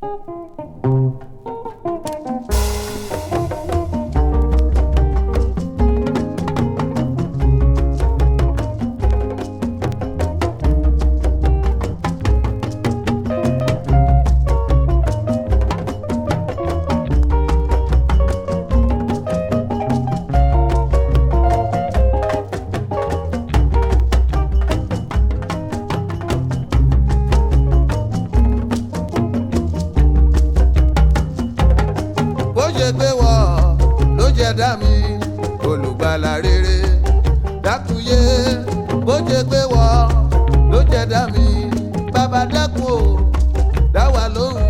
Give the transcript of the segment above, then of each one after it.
gbé wọ ló jẹ dá mi olùgbàlà rere dákúyé bó jẹ gbé wọ ló jẹ dá mi bàbá dákun o dá wa lóhùn.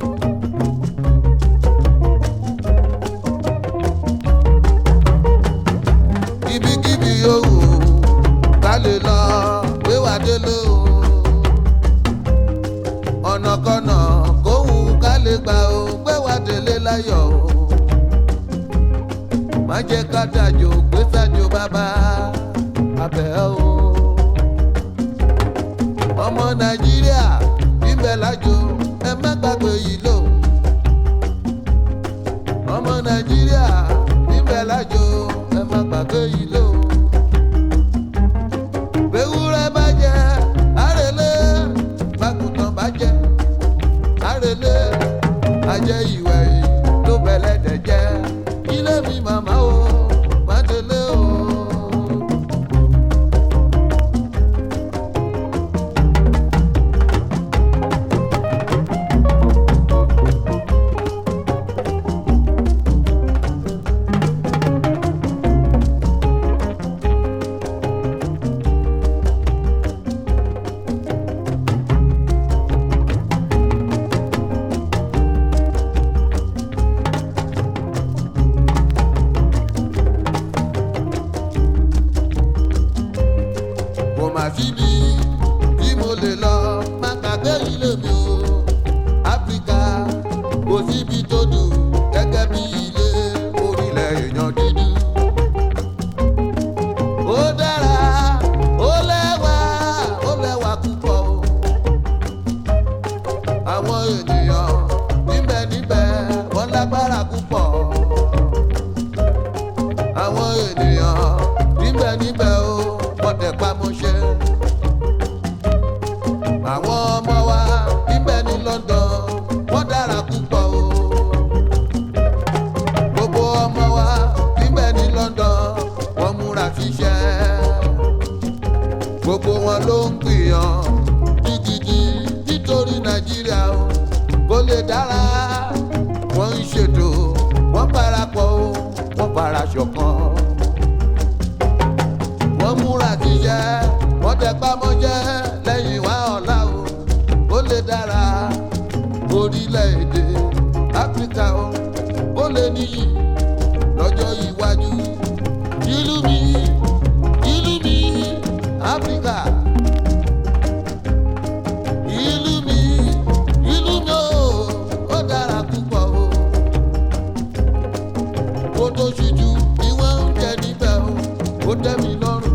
ibikíbi yòówù ká lè lọ gbé wa délé o ọ̀nàkọ̀nà kóhùn ká lè gbà o gbé wa délé láyọ̀ o. Má jẹ́ ká dájò gbé sájò bàbá abẹ́ o. Ọmọ Nàìjíríà bíbẹ̀ lájò ẹ má gbàgbé yìí lò. Ọmọ Nàìjíríà bíbẹ̀ lájò ẹ má gbàgbé yìí lò. Bẹ́wúrẹ́ bá jẹ àrèlé bákùtàn bá jẹ àrèlé ajẹ́ ìwẹ̀ yìí ló bẹ̀lẹ̀ dẹ̀ jẹ́. Ilé mi màmá o, má délé o. Síbi tí mo lè lọ má gbàgbé ilé mi o. Áfíríkà kò síbi tó dùn gẹ́gẹ́ bí ilé orílẹ̀ èèyàn dúdú. Ó dára ó lẹ́wà púpọ̀ o. Àwọn ènìyàn níbẹ̀ wọ́n lágbára púpọ̀. Àwọn ènìyàn níbẹ̀ o wọ́n tẹ̀ pamọ́ṣẹ́. Àwọn ọmọ wa níbẹ̀ ní London wọ́n dára púpọ̀ o. Gbogbo ọmọ wa níbẹ̀ ní London wọ́n múra síṣẹ́. Gbogbo wọn ló ń gbìyàn gidigidi nítorí Nàìjíríà o kó lè dára. Wọ́n ń ṣètò wọ́n parapọ̀ o wọ́n fara ṣọ̀kan. Wọ́n múra síṣẹ́ wọ́n tẹ pamọ́ṣẹ́ lẹ́yìn wá ọ̀la o ó lè dára. Orílẹ̀-èdè Áfíríkà o ó lè níyì lọ́jọ́ iwájú. Ìlú mi Áfíríkà. Ìlú mi o ó dára púpọ̀ o. Kó tó ṣíjú ni wọ́n ń jẹ níbẹ̀ o ó tẹ́ mi lọ́rùn.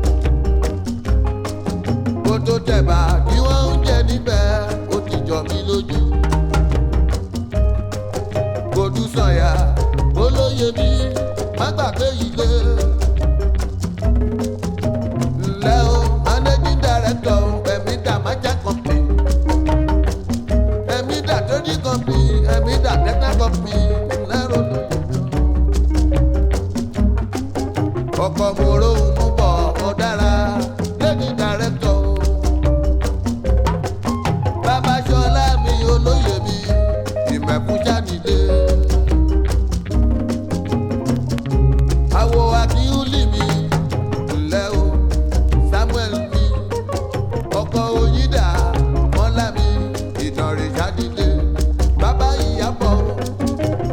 Kó tó tẹ̀bà ni wọ́n ń jẹ níbẹ̀ ó ti jọ mí lójú. Kòdú sànyà olóye mi má gbàgbé ilé. Ǹlẹ́ o managing director Emida Maja company, Emida trading company, Emida technical company lẹ́rọ lóye. Ọkọ̀ mòró ń mú bọ̀ ọ́ dára lẹ́yìn director o. Bàbá Ṣọlá mi olóye mi ìmẹ̀kún jáde. Àwo Akíúlì mi ńlẹ́ o Samuel mi ọkọ̀ Oyídà mọ́lá mi ìdànrè jáde. Bàbá Ìyábọ̀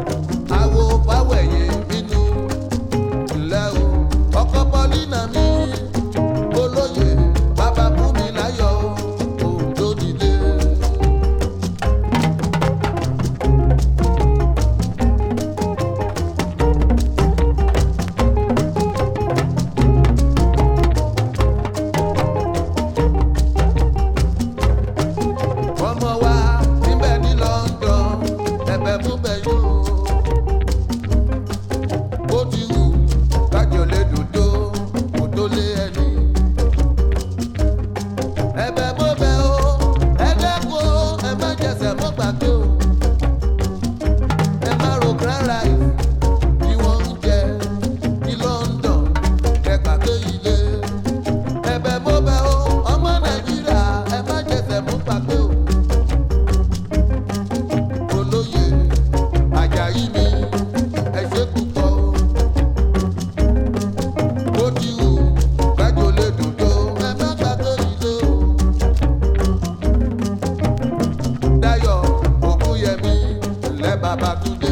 Babatunde.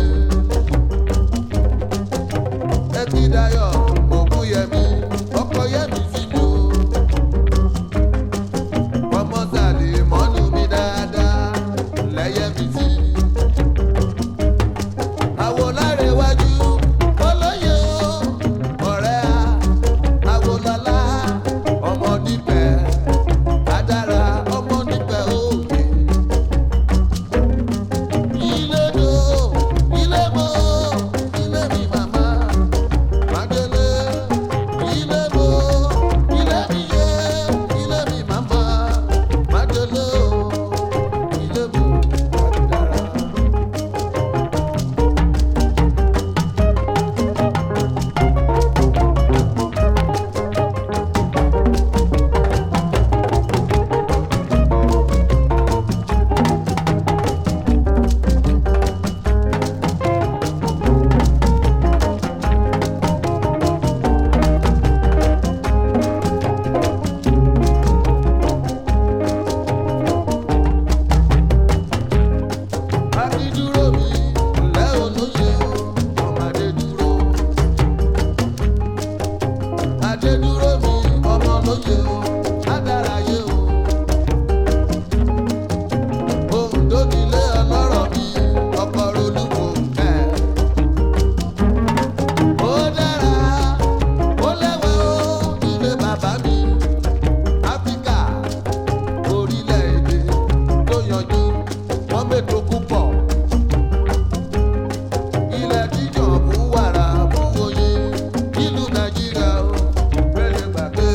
Ẹ̀kídayọ̀ Ògúnyẹmí ọkọ Yẹmí sí mi o. Ọmọ Sàlè mọ́nú mi dáadáa lẹ́yẹmí sí. Àwòlárẹ̀wájú olóyè o ọ̀rẹ́ a Àwòlọ́lá ọmọ nípẹ̀ Adára ọmọ nípẹ̀ òkè. Ilédò Ilébo ilé mi màmá Májèlé. Ilébo ilé mi yé ilé mi màmá Májèlé o. Ilébo Adára. Adédúró mi ńlẹ́ olóyè o ọmọ Adédúró. Adédúró mi ọmọ olóyè o Adáráyé o. Oǹdó nílé ọlọ́rọ̀ mi ọkọ̀ Rolúkò ẹ̀. Ó dára ó lẹ́wà o ilé bàbá mi. Áfíríkà orílẹ̀-èdè tó yanjú wọ́n mẹ́tò púpọ̀. Ilẹ̀ jíjọ̀ fún wàrà fún oyin ìlú Nàìjíríà o. Bẹ́ẹ̀ gbàgbé.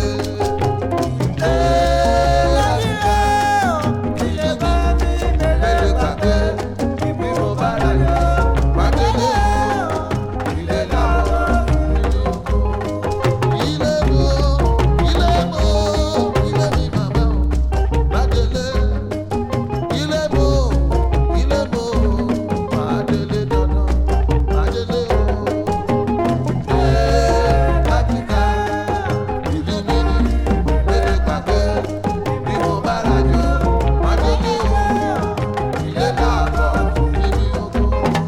Láyé ilé bá mi bẹ́ẹ̀ gbàgbé. Bí mo bá rà yá, Májèlé o. Ilé làwọn ìlú oko. Ilé wo ilé wo ilé mi màmá o. Májèlé. Ilébo Ilébo Májèlé dandan Májèlé o. Áfíríkà ìlú mi ni bẹ́ẹ̀ gbàgbé. Bí mo bá rajo Májèlé o. Ilé làbọ̀ níbi oko.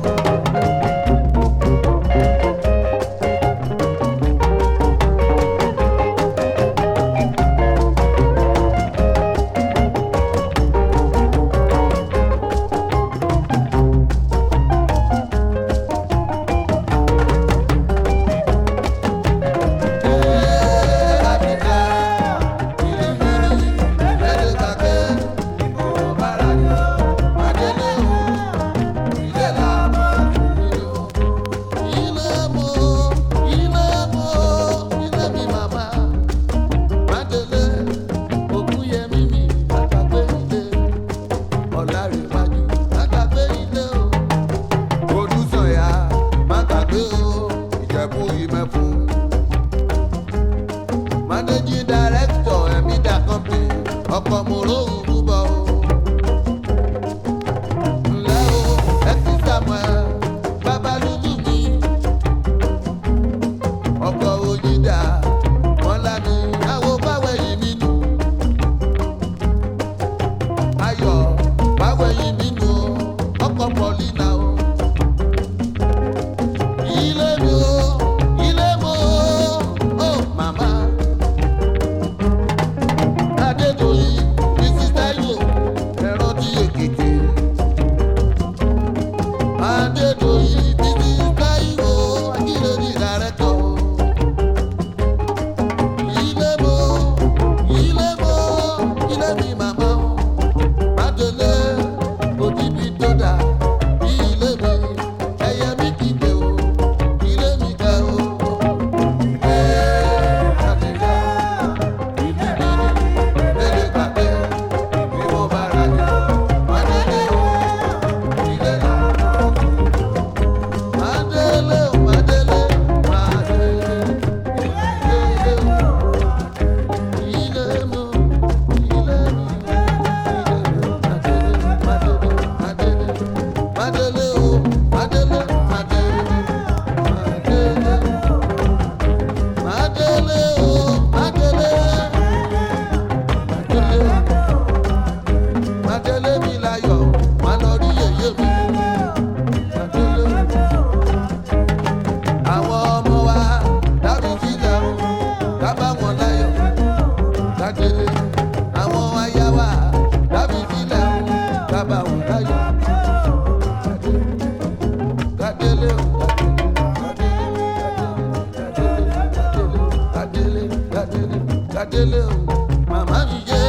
Áfíríkà ìlú mi ni bẹ́ẹ̀ gbàgbé. Bí mo bá rajo Májèlé o. Ilé làbọ̀ níbi oko. Ilébo Ilébo ilé mi màmá Májèlé. Ògúnyẹmí mi àgbàgbé ilé. Ọ̀làrẹ̀wájú àgbàgbé ilé o. Olùsọ̀yà má gbàgbé o. Ìjẹ̀bú Ìmẹ̀fún. Managing Director Emida Company ọkọ̀ mòró òrùbọ̀ o. Ńlẹ́ o ẹ̀sìn Samuel Babalúlú mi. Ọkọ̀ Oyídà wọ́n lánàá àwọ̀ báwẹ̀yìn mi nù. Ayọ̀ báwẹ̀yìn mi nù o. Ọkọ̀ Paulina o. Ilébo Ilébo o màmá. Adédoyin Mrs. bá wọn láyọ̀. Kádélé o, kádélé o, màmá mi yé.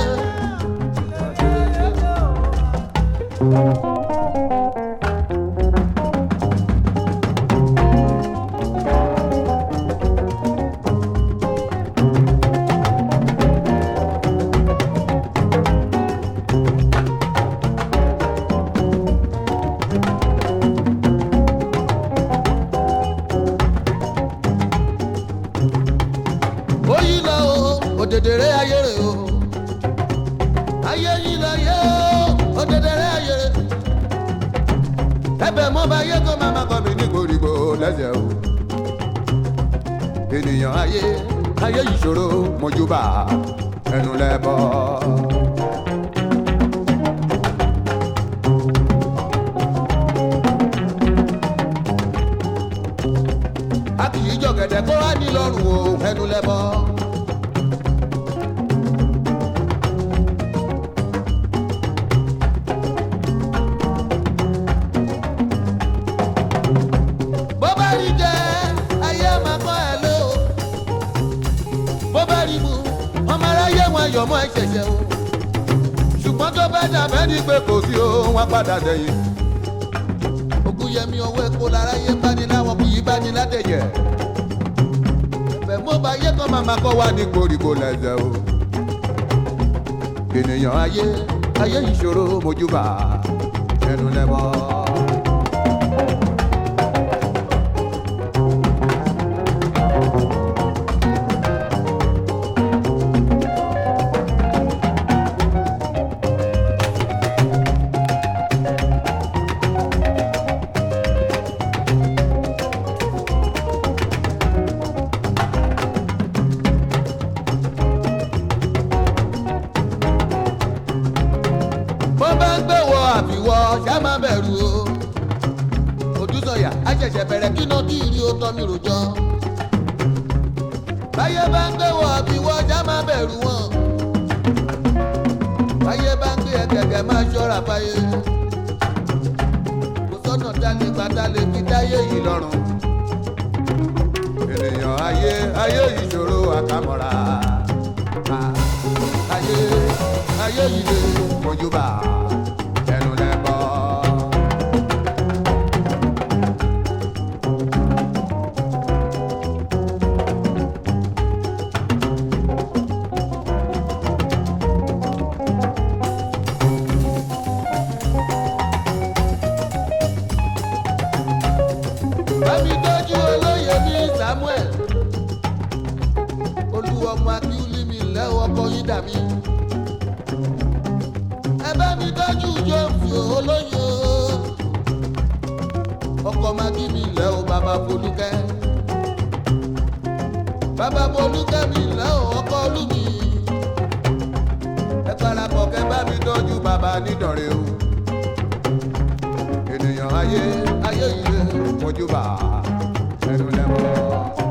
Òdèdèrè ayé rè o, ayé yìí lọ yé o, òdèdèrè ayé rè. Ẹ̀bẹ̀ mo bá yé kó máa ma kọ́ mi ní koríko lẹ́sẹ̀ o. Ènìyàn ayé yìí ṣòro mojúbà ẹnu lẹ́bọ̀. A kì í jọ̀gẹ̀dẹ̀ kó wá ní lọ́rùn o ẹnu lẹ́bọ̀. Yọmọ ẹ̀ṣẹ̀ṣẹ̀ o, ṣùgbọ́n tó bá dàbẹ́ ní pé kò sí o, wọ́n padà dẹ̀yìn. Ògúnyẹmí ọwọ́ epo lára yé báni láwọn kì í báni ládẹ̀yẹ̀. Ẹ̀fẹ̀ mo bá yé kọ́ màmá kọ́ wá ní koríko lẹ́sẹ̀ o. Ènìyàn ayé ìṣòro mojúbà ẹnu lẹ́bọ̀. Ṣá má bẹ̀rù o, Odúsọ̀yà àṣẹ̀ṣẹ̀ bẹ̀rẹ̀ kí náà kí ìrì ó tọ́ mi ròjọ́. Báyé bá ń gbé wọ àbíwọ́ ṣá má bẹ̀rù wọn. Báyé bá ń gbé ẹ̀kẹ̀kẹ̀ máa ṣọ́ra fáyé. Kò sọ́nà dálé gbadálé kí dáyé yìí lọ́rùn. Ènìyàn ayé yìí ṣòro àkàmọ́ra. Ayé yìí lè mojúbà. Bámi tọ́jú olóyè ní Samuel, Olúọmọ Akíúlí mi lẹ́wọ́ ọkọ yín dàbí. Ẹ bá mi tọ́jú Jóòfì olóyè ọkọ Magí mi lẹ́wọ́ bàbá Folúkẹ́. Bàbá Folúkẹ́ mi lẹ́wọ́ ọkọ Olúmi. Ẹ parapọ̀ kẹ́ bá mi tọ́jú bàbá Nídọ̀rẹ́ o. Ènìyàn ayé yìí mojúbà ẹnu lẹ́bọ̀.